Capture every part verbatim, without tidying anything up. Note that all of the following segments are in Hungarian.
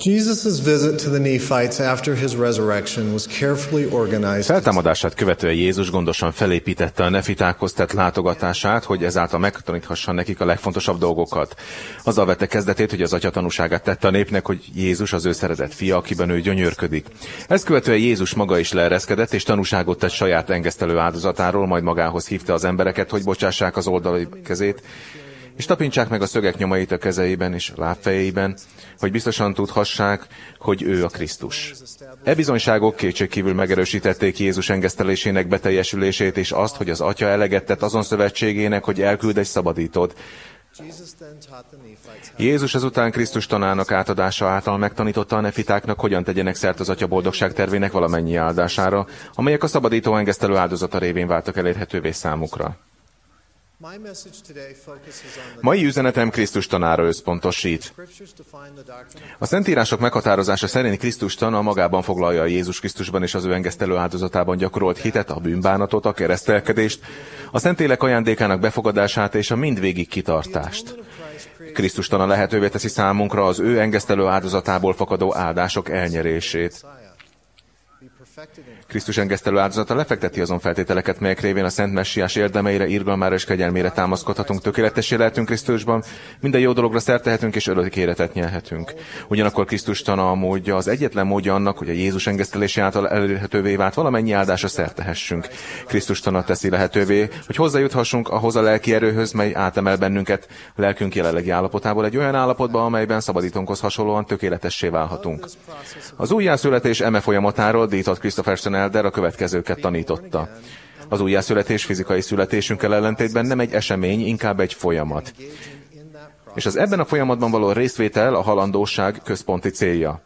Jesus' visit to the Nephites after his resurrection was carefully organized. Feltámadását követően Jézus gondosan felépítette a nefitákhoz tett látogatását, hogy ezáltal megtaníthassa nekik a legfontosabb dolgokat. Azzal vette kezdetét, hogy az atya tanúságát tette a népnek, hogy Jézus az ő szeretett fia, akiben ő gyönyörködik. Ezt követően Jézus maga is leereszkedett, és tanúságot tett saját engesztelő áldozatáról, majd magához hívta az embereket, hogy bocsássák az oldali kezét, és tapintsák meg a szögek nyomait a kezeiben és lábfejeiben, hogy biztosan tudhassák, hogy ő a Krisztus. E bizonyságok kétségkívül megerősítették Jézus engesztelésének beteljesülését, és azt, hogy az Atya eleget tett azon szövetségének, hogy elküld egy szabadítót. Jézus ezután Krisztus tanának átadása által megtanította a nefitáknak, hogyan tegyenek szert az Atya boldogság tervének valamennyi áldására, amelyek a szabadító engesztelő áldozata révén váltak elérhetővé számukra. Mai üzenetem Krisztus tanára összpontosít. A Szentírások meghatározása szerint Krisztus tana magában foglalja a Jézus Krisztusban és az ő engesztelő áldozatában gyakorolt hitet, a bűnbánatot, a keresztelkedést, a Szentlélek ajándékának befogadását és a mindvégig kitartást. Krisztus tana lehetővé teszi számunkra az ő engesztelő áldozatából fakadó áldások elnyerését. Krisztus engesztelő áldozata lefekteti azon feltételeket, melyek révén a Szent Messiás érdemeire, irgalmára és kegyelmére támaszkodhatunk, tökéletessé lehetünk Krisztusban, minden jó dologra szert tehetünk és örök életet nyerhetünk. Ugyanakkor Krisztus tana a módja, az egyetlen módja annak, hogy a Jézus engesztelése által elérhetővé vált valamennyi áldásra szert tehessünk. Krisztus tana teszi lehetővé, hogy hozzájuthassunk ahhoz a lelki erőhöz, mely átemel bennünket lelkünk jelenlegi állapotából egy olyan állapotba, amelyben szabadítónkhoz hasonlóan tökéletessé válhatunk. Az újjászületés eme folyamatáról díjtott Christopherson Elder a következőket tanította. Az újjászületés fizikai születésünkkel ellentétben nem egy esemény, inkább egy folyamat. És az ebben a folyamatban való részvétel a halandóság központi célja.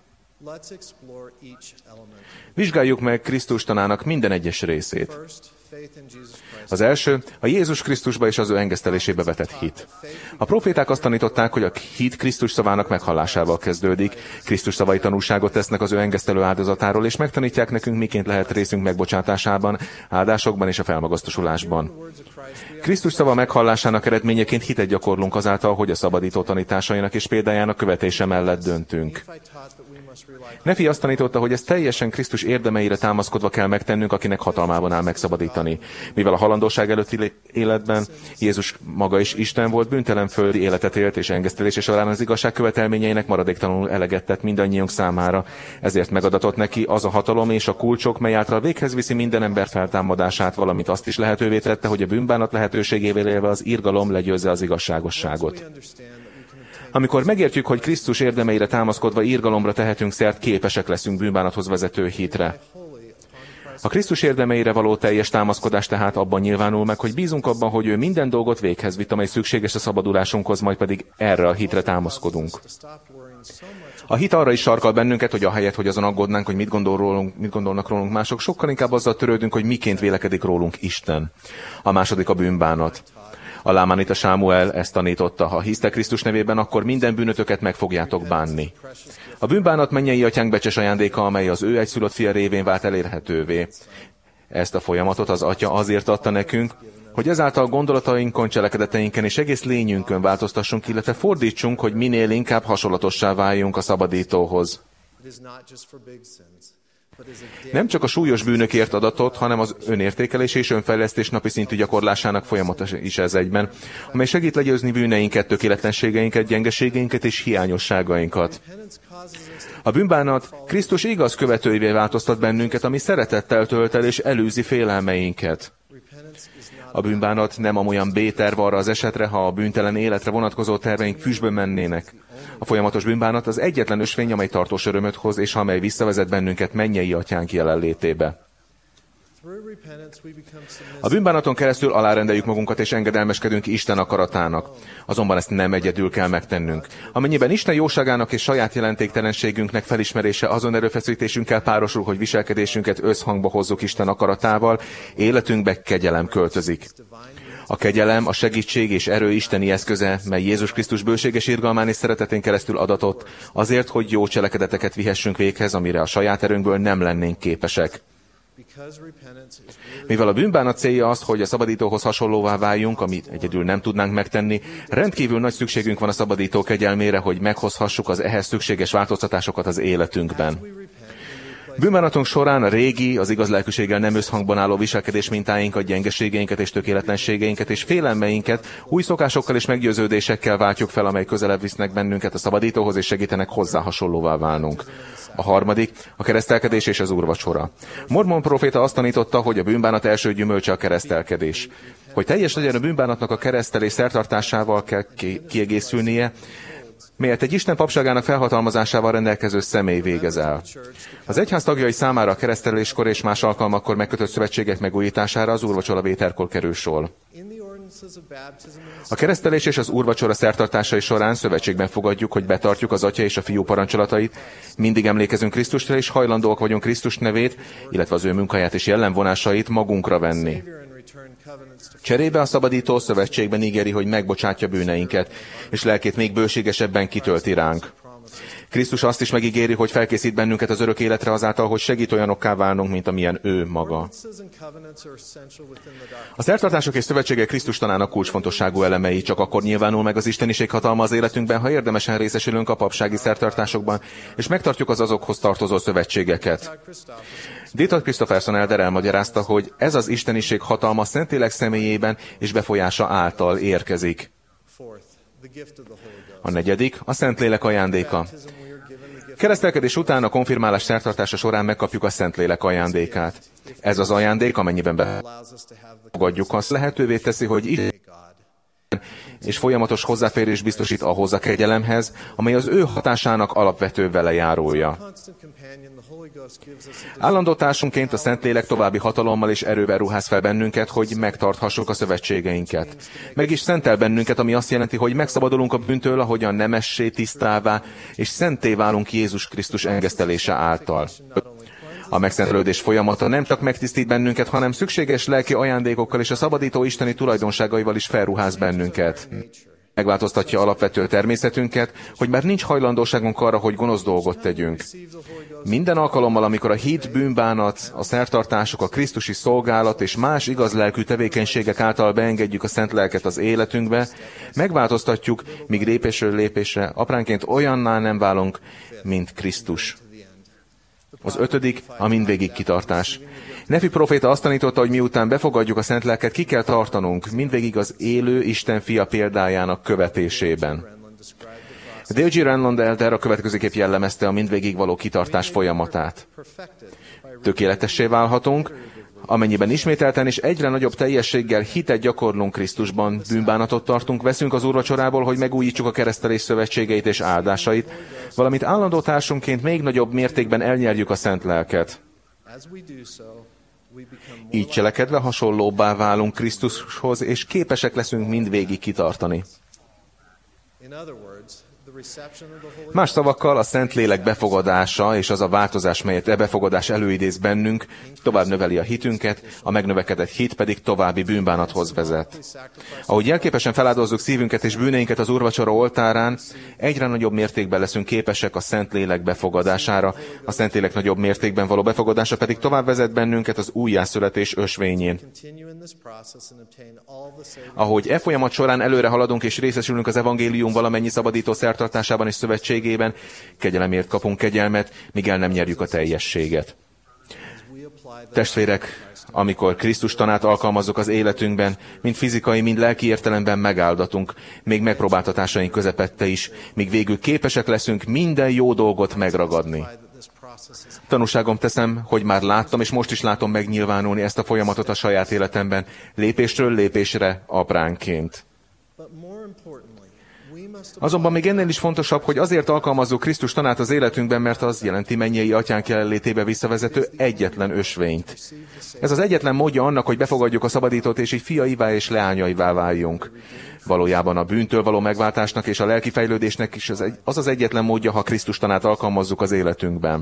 Vizsgáljuk meg Krisztus tanának minden egyes részét. Az első, a Jézus Krisztusba és az ő engesztelésébe vetett hit. A proféták azt tanították, hogy a hit Krisztus szavának meghallásával kezdődik, Krisztus szavai tanúságot tesznek az ő engesztelő áldozatáról, és megtanítják nekünk, miként lehet részünk megbocsátásában, áldásokban és a felmagasztosulásban. Krisztus szava meghallásának eredményeként hitet gyakorlunk azáltal, hogy a szabadító tanításainak és példájának követése mellett döntünk. Nefi azt tanította, hogy ezt teljesen Krisztus érdemeire támaszkodva kell megtennünk, akinek hatalmában áll megszabadítani. Mivel a halandóság előtti életben Jézus maga is Isten volt, bűntelen földi életet élt, és engesztelése során az igazság követelményeinek maradéktalanul eleget tett mindannyiunk számára. Ezért megadatott neki az a hatalom és a kulcsok, mely által véghez viszi minden ember feltámadását, valamint azt is lehetővé tette, hogy a bűnbánat lehetőségével élve az irgalom legyőzze az igazságosságot. Amikor megértjük, hogy Krisztus érdemeire támaszkodva irgalomra tehetünk szert, képesek leszünk bűnbánathoz vezető hitre. A Krisztus érdemeire való teljes támaszkodás tehát abban nyilvánul meg, hogy bízunk abban, hogy ő minden dolgot véghez vitt, amely szükséges a szabadulásunkhoz, majd pedig erre a hitre támaszkodunk. A hit arra is sarkal bennünket, hogy ahelyett, hogy azon aggódnánk, hogy mit, gondol rólunk, mit gondolnak rólunk mások, sokkal inkább azzal törődünk, hogy miként vélekedik rólunk Isten. A második a bűnbánat. A Lámánita Sámuel ezt tanította, ha hisztek Krisztus nevében, akkor minden bűnötöket meg fogjátok bánni. A bűnbánat mennyei atyánk becses ajándéka, amely az ő egyszülött fia révén vált elérhetővé. Ezt a folyamatot az atya azért adta nekünk, hogy ezáltal gondolatainkon, cselekedeteinken és egész lényünkön változtassunk, illetve fordítsunk, hogy minél inkább hasonlatossá váljunk a szabadítóhoz. Nem csak a súlyos bűnökért adatot, hanem az önértékelés és önfejlesztés napi szintű gyakorlásának folyamata is ez egyben, amely segít legyőzni bűneinket, tökéletlenségeinket, gyengeségeinket és hiányosságainkat. A bűnbánat Krisztus igaz követőivé változtat bennünket, ami szeretettel tölt el és elűzi félelmeinket. A bűnbánat nem amolyan B-terv arra az esetre, ha a bűntelen életre vonatkozó terveink füstbe mennének. A folyamatos bűnbánat az egyetlen ösvény, amely tartós örömöt hoz, és amely visszavezet bennünket mennyei atyánk jelenlétébe. A bűnbánaton keresztül alárendeljük magunkat és engedelmeskedünk Isten akaratának. Azonban ezt nem egyedül kell megtennünk. Amennyiben Isten jóságának és saját jelentéktelenségünknek felismerése azon erőfeszítésünkkel párosul, hogy viselkedésünket összhangba hozzuk Isten akaratával, életünkbe kegyelem költözik. A kegyelem, a segítség és erő isteni eszköze, mely Jézus Krisztus bőséges irgalmán és szeretetén keresztül adatott, azért, hogy jó cselekedeteket vihessünk véghez, amire a saját erőnkből nem lennénk képesek. Mivel a bűnbánat célja az, hogy a szabadítóhoz hasonlóvá váljunk, amit egyedül nem tudnánk megtenni, rendkívül nagy szükségünk van a szabadító kegyelmére, hogy meghozhassuk az ehhez szükséges változtatásokat az életünkben. Bűnbánatunk során a régi, az igaz lelkűséggel nem összhangban álló viselkedés mintáinkat, gyengeségeinket és tökéletlenségeinket és félelmeinket új szokásokkal és meggyőződésekkel váltjuk fel, amely közelebb visznek bennünket a szabadítóhoz és segítenek hozzá hasonlóvá válnunk. A harmadik, a keresztelkedés és az úrvacsora. Mormon próféta azt tanította, hogy a bűnbánat első gyümölcse a keresztelkedés. Hogy teljes legyen a bűnbánatnak a keresztelés szertartásával kell ki- kiegészülnie, melyet egy Isten papságának felhatalmazásával rendelkező személy végez el. Az egyház tagjai számára a kereszteléskor és más alkalmakkor megkötött szövetségek megújítására az úrvacsora vételkor kerül sor. A keresztelés és az úrvacsora szertartásai során szövetségben fogadjuk, hogy betartjuk az Atya és a Fiú parancsolatait, mindig emlékezünk Krisztusra, és hajlandóak vagyunk Krisztus nevét, illetve az ő munkáját és jellemvonásait magunkra venni. Cserébe a szabadító szövetségben ígéri, hogy megbocsátja bűneinket, és lelkét még bőségesebben kitölti ránk. Krisztus azt is megígéri, hogy felkészít bennünket az örök életre azáltal, hogy segít olyanokká válnunk, mint amilyen ő maga. A szertartások és szövetségek Krisztus tanának kulcsfontosságú elemei, csak akkor nyilvánul meg az isteniség hatalma az életünkben, ha érdemesen részesülünk a papsági szertartásokban, és megtartjuk az azokhoz tartozó szövetségeket. Dieter Christopherson elder elmagyarázta, hogy ez az isteniség hatalma Szentlélek személyében és befolyása által érkezik. A negyedik, a Szentlélek ajándéka. Keresztelkedés után a konfirmálás szertartása során megkapjuk a Szentlélek ajándékát. Ez az ajándék, amennyiben befogadjuk, azt lehetővé teszi, hogy Isten és folyamatos hozzáférés biztosít ahhoz a kegyelemhez, amely az ő hatásának alapvető velejárója. Állandó társunként a Szentlélek további hatalommal és erővel ruház fel bennünket, hogy megtarthassuk a szövetségeinket. Meg is szentel bennünket, ami azt jelenti, hogy megszabadulunk a bűntől, ahogyan nemessé, tisztává és szenté válunk Jézus Krisztus engesztelése által. A megszentelődés folyamata nem csak megtisztít bennünket, hanem szükséges lelki ajándékokkal és a szabadító isteni tulajdonságaival is felruház bennünket. Megváltoztatja alapvető természetünket, hogy már nincs hajlandóságunk arra, hogy gonosz dolgot tegyünk. Minden alkalommal, amikor a hit, bűnbánat, a szertartások, a krisztusi szolgálat és más igaz lelkű tevékenységek által beengedjük a szent lelket az életünkbe, megváltoztatjuk, míg lépésről lépésre apránként olyanná nem válunk, mint Krisztus. Az ötödik, a mindvégig kitartás. Nefi próféta azt tanította, hogy miután befogadjuk a szent lelket, ki kell tartanunk mindvégig az élő Isten fia példájának követésében. Dale G. Renlund elder a következőképp jellemezte a mindvégig való kitartás folyamatát. Tökéletessé válhatunk, amennyiben ismételten és egyre nagyobb teljességgel hitet gyakorlunk Krisztusban, bűnbánatot tartunk, veszünk az úrvacsorából, hogy megújítsuk a keresztelés szövetségeit és áldásait, valamint állandó társunként még nagyobb mértékben elnyerjük a szent lelket. Így cselekedve hasonlóbbá válunk Krisztushoz, és képesek leszünk mindvégig kitartani. Más szavakkal a Szentlélek befogadása és az a változás, melyet e befogadás előidéz bennünk, tovább növeli a hitünket, a megnövekedett hit pedig további bűnbánathoz vezet. Ahogy jelképesen feláldozzuk szívünket és bűneinket az úrvacsora oltárán, egyre nagyobb mértékben leszünk képesek a Szentlélek befogadására, a Szentlélek nagyobb mértékben való befogadása pedig tovább vezet bennünket az újjászületés ösvényén. Ahogy e folyamat során előre haladunk és részesülünk az evangélium valamennyi szabadító szertartásában és szövetségében, kegyelemért kapunk kegyelmet, míg el nem nyerjük a teljességet. Testvérek, amikor Krisztus tanát alkalmazzuk az életünkben, mind fizikai, mind lelki értelemben megáldatunk, még megpróbáltatásaink közepette is, míg végül képesek leszünk minden jó dolgot megragadni. Tanúságom teszem, hogy már láttam, és most is látom megnyilvánulni ezt a folyamatot a saját életemben, lépésről lépésre, apránként. Azonban még ennél is fontosabb, hogy azért alkalmazzuk Krisztus tanát az életünkben, mert az jelenti mennyei atyánk jelenlétébe visszavezető egyetlen ösvényt. Ez az egyetlen módja annak, hogy befogadjuk a szabadítót, és így fiaivá és leányaivá váljunk. Valójában a bűntől való megváltásnak és a lelki fejlődésnek is az, egy, az az egyetlen módja, ha Krisztus tanát alkalmazzuk az életünkben.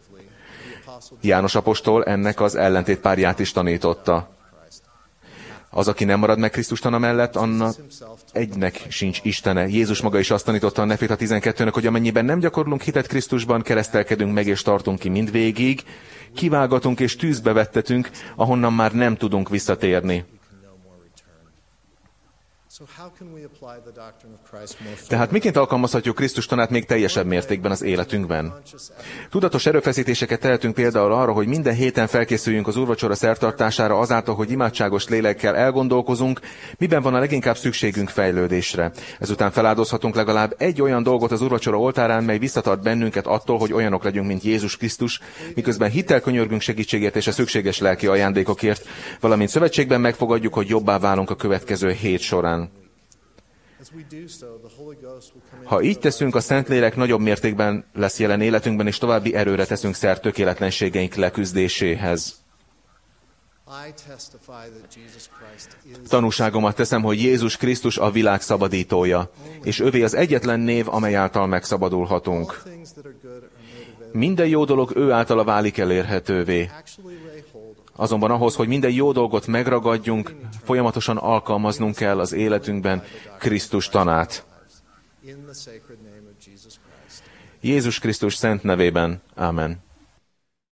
János apostol ennek az ellentétpárját is tanította. Az, aki nem marad meg Krisztus tana mellett, annak egynek sincs Istene. Jézus maga is azt tanította a Nefita tizenkettőnek, hogy amennyiben nem gyakorlunk hitet Krisztusban, keresztelkedünk meg és tartunk ki mindvégig, kivágatunk és tűzbe vettetünk, ahonnan már nem tudunk visszatérni. Tehát miként alkalmazhatjuk Krisztus tanát még teljesebb mértékben az életünkben? Tudatos erőfeszítéseket tehetünk például arra, hogy minden héten felkészüljünk az úrvacsora szertartására azáltal, hogy imádságos lélekkel elgondolkozunk, miben van a leginkább szükségünk fejlődésre. Ezután feláldozhatunk legalább egy olyan dolgot az úrvacsora oltárán, mely visszatart bennünket attól, hogy olyanok legyünk, mint Jézus Krisztus, miközben hittel könyörgünk segítségért és a szükséges lelki ajándékokért, valamint szövetségben megfogadjuk, hogy jobbá válunk a következő hét során. Ha így teszünk, a Szentlélek nagyobb mértékben lesz jelen életünkben, és további erőre teszünk szert tökéletlenségeink leküzdéséhez. Tanúságomat teszem, hogy Jézus Krisztus a világ szabadítója, és övé az egyetlen név, amely által megszabadulhatunk. Minden jó dolog ő általa válik elérhetővé. Azonban ahhoz, hogy minden jó dolgot megragadjunk, folyamatosan alkalmaznunk kell az életünkben Krisztus tanát. Jézus Krisztus szent nevében. Ámen.